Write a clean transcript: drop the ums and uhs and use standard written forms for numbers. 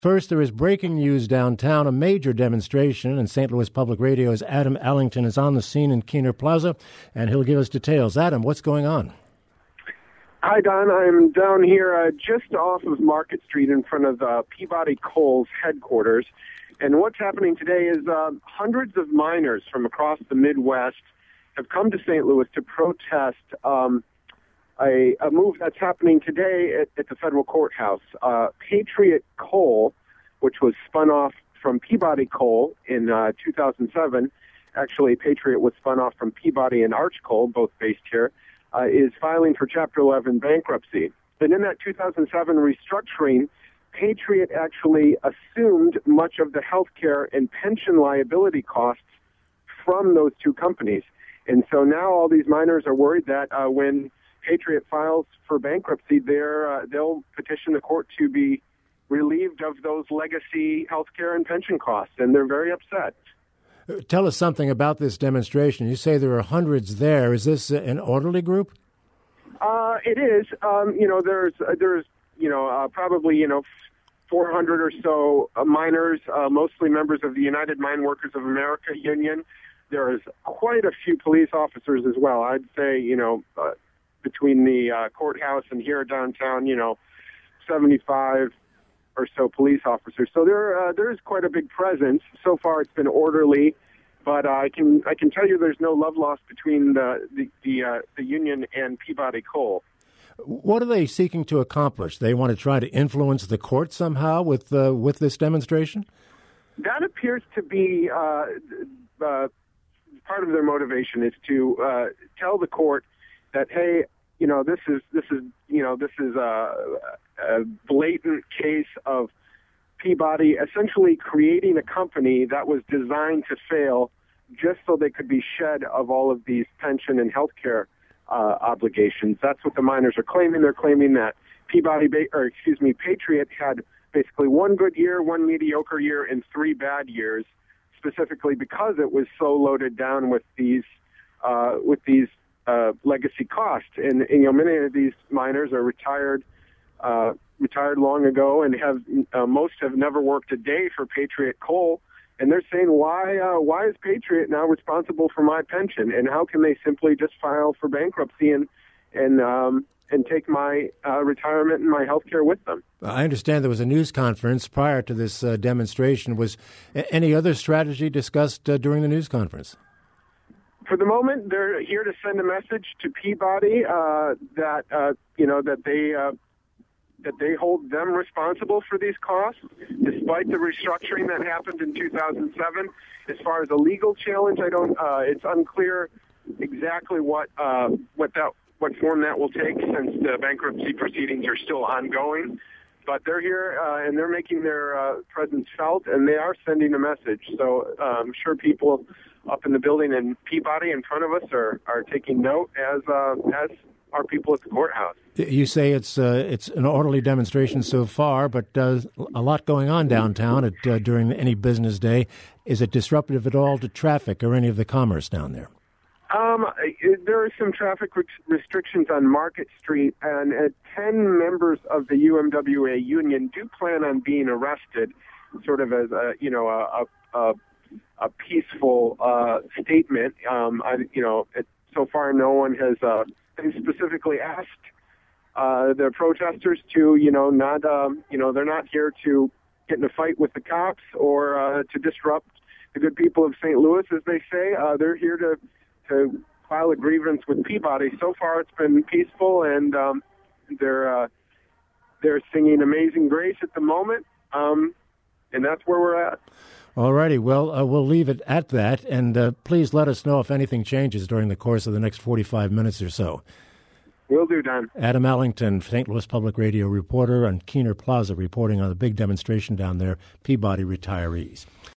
First, there is breaking news downtown, a major demonstration, and St. Louis Public Radio's Adam Allington is on the scene in Kiener Plaza, and he'll give us details. Adam, what's going on? Hi, Don. I'm down here just off of Market Street in front of Peabody Coal's headquarters. And what's happening today is hundreds of miners from across the Midwest have come to St. Louis to protest a move that's happening today at the federal courthouse. Patriot Coal, which was spun off from Peabody Coal in 2007, actually Patriot was spun off from Peabody and Arch Coal, both based here, is filing for Chapter 11 bankruptcy. And in that 2007 restructuring, Patriot actually assumed much of the healthcare and pension liability costs from those two companies. And so now all these miners are worried that when Patriot files for bankruptcy, they'll petition the court to be relieved of those legacy healthcare and pension costs, and they're very upset. Tell us something about this demonstration. You say there are hundreds there. Is this an orderly group? It is. There's probably 400 or so miners, mostly members of the United Mine Workers of America union. There is quite a few police officers as well. I'd say, between the courthouse and here downtown, 75 or so police officers. So there is quite a big presence. So far, it's been orderly, but I can tell you there's no love lost between the union and Peabody Coal. What are they seeking to accomplish? They want to try to influence the court somehow with this demonstration? That appears to be part of their motivation is to tell the court that, hey, this is a blatant case of Peabody essentially creating a company that was designed to fail just so they could be shed of all of these pension and healthcare obligations. That's what the miners are claiming. They're claiming that Patriot had basically one good year, one mediocre year, and 3 bad years, specifically because it was so loaded down with these legacy costs. And many of these miners are retired long ago, and most have never worked a day for Patriot Coal. And they're saying, why is Patriot now responsible for my pension? And how can they simply just file for bankruptcy and take my retirement and my health care with them? I understand there was a news conference prior to this demonstration. Was any other strategy discussed during the news conference? For the moment, they're here to send a message to Peabody that they hold them responsible for these costs, despite the restructuring that happened in 2007. As far as a legal challenge, it's unclear exactly what form that will take, since the bankruptcy proceedings are still ongoing. But they're here and they're making their presence felt, and they are sending a message. So I'm sure people up in the building in Peabody in front of us are taking note, as are people at the courthouse. You say it's an orderly demonstration so far, but a lot going on downtown during any business day. Is it disruptive at all to traffic or any of the commerce down there? There are some traffic restrictions on Market Street, and 10 members of the UMWA union do plan on being arrested, sort of as a peaceful statement. So far, no one has specifically asked the protesters to, they're not here to get in a fight with the cops or to disrupt the good people of St. Louis, as they say. They're here to file a grievance with Peabody. So far, it's been peaceful, and they're singing Amazing Grace at the moment, and that's where we're at. All righty. Well, we'll leave it at that, and please let us know if anything changes during the course of the next 45 minutes or so. Will do, Don. Adam Allington, St. Louis Public Radio reporter on Kiener Plaza, reporting on the big demonstration down there, Peabody retirees.